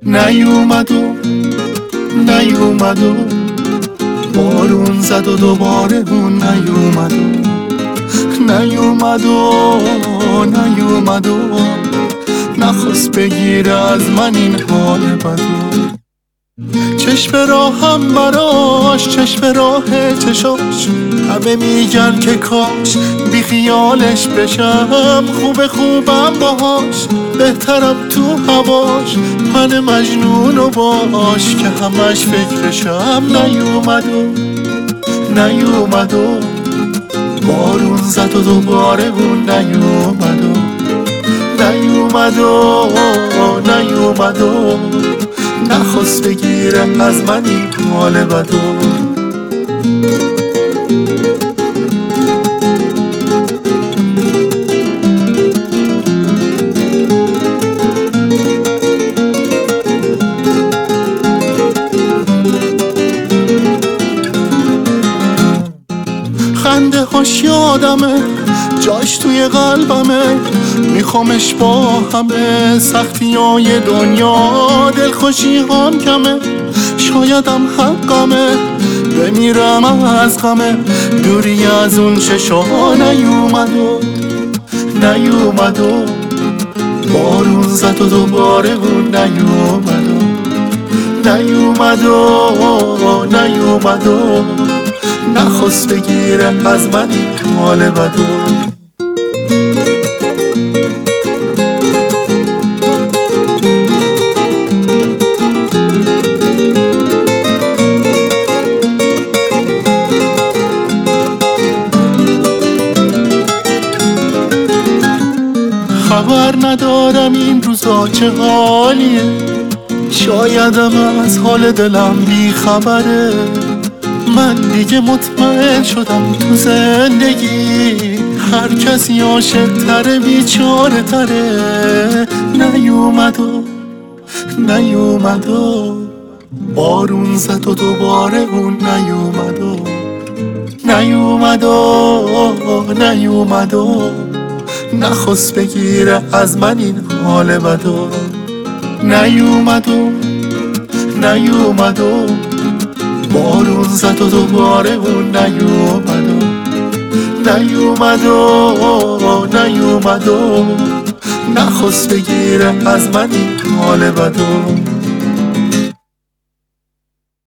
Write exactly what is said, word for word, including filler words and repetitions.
نیومد و نیومد و بارون زد و دوباره اون نیومد و نیومد و نیومد و نخواست بگیره از من این حال بدو. چشم راهم براش، چشم راه چشاش، همه میگن که کاش بی خیالش بشم. خوب خوبم باهاش، بهترم تو هواش، من مجنونو باش که همش فکرشم. نیومد و نیومد و بارون زد و دوباره اون نیومد و نیومد و نیومد و نخواست بگیره از من این حال بدو. خنده هاش یادمه، جاش توی قلبمه، میخوامش با همه سختی های دنیا. دلخوشی هم کمه، شایدم حقمه، بمیرم از غمه، دوری از اون چشا. نیومد و نیومد و بارون زد و دوباره اون نیومد و نیومد و نیومد و نخواست بگیره از من این حال بدو. خبر ندارم این روزا چه حالیه، شایدم از حال دلم بی خبره. من دیگه مطمئن شدم تو زندگی هر کسی عاشق تره، بیچاره تره. نیومد و نیومد و بارون زد و دوباره اون نیومد و نیومد و نیومد و نخواست بگیره از من این حال بدو. نیومد و نیومد و بارون زد و دوباره اون نیومد و نیومد و نیومد و نخواست بگیره از من این حال بدو.